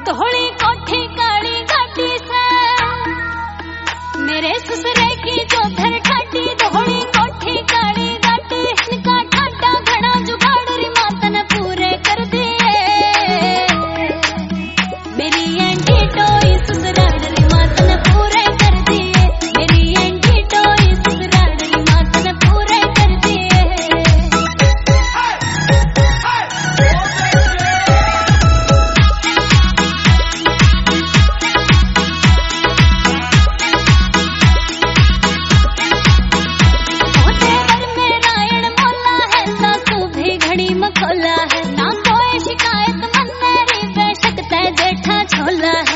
धोली कोठी काली गाड़ी से मेरे ससुरे की चौधर ठाटी धोली कोठी काली गाड़ी इनका ठाटा घना जुगाड़ री मातन पूरे कर दिए मेरी एंटी टोई ससुराल री मातन पूरे कर दिए मेरी एंटी टोई ससुराल री मातन पूरे कर दिए खोला है ना कोई शिकायत मन मेरी बेशक तय जेठा छोला है।